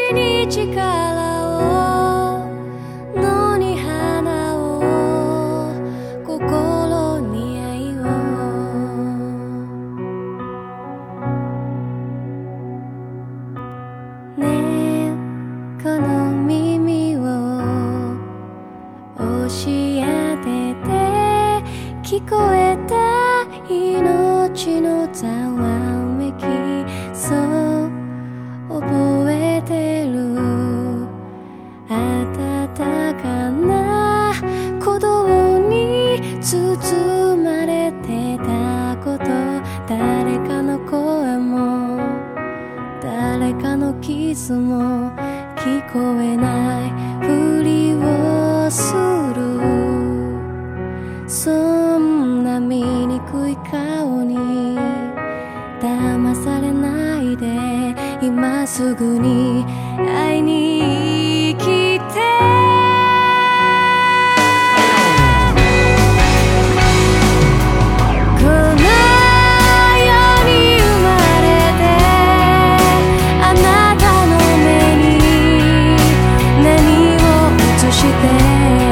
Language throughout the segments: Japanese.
に力を野に花を心に愛をねえこの耳を教えてて聞こえた命のざわめきそう覚えてる暖かな鼓動に包まれてたこと誰かの声も誰かのキスも聞こえないふりをするそんな醜い顔に騙されないで今すぐに会いに来てこの世に生まれてあなたの目に何を映して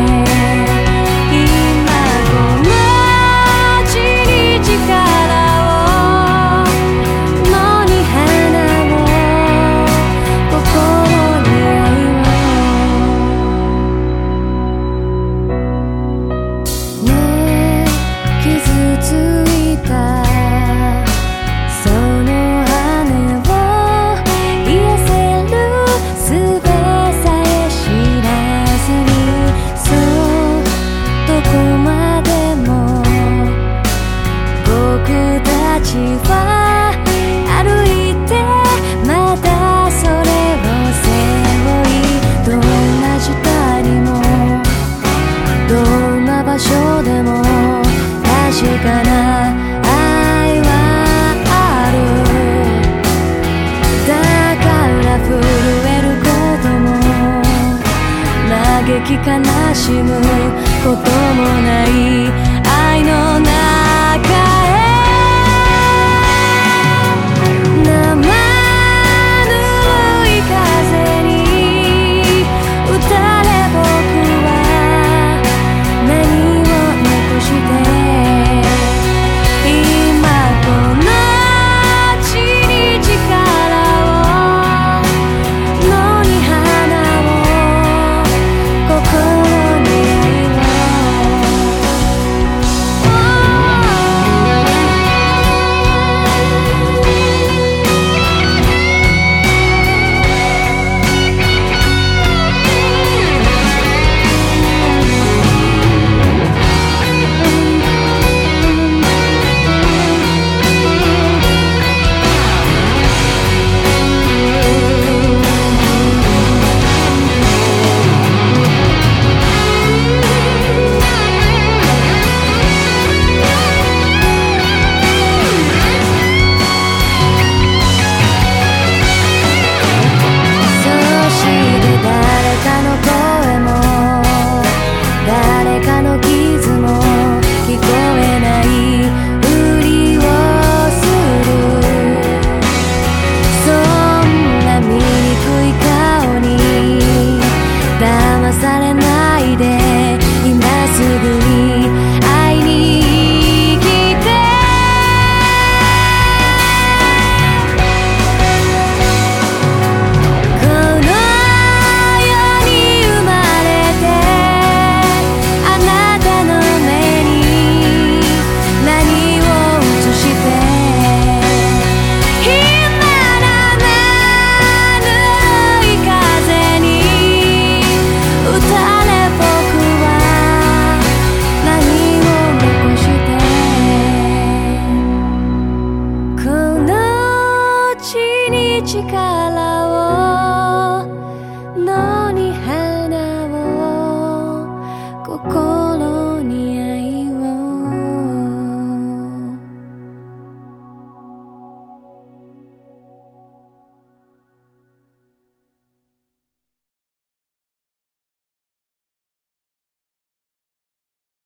場所でも確かな愛はあるだから震えることも嘆き悲し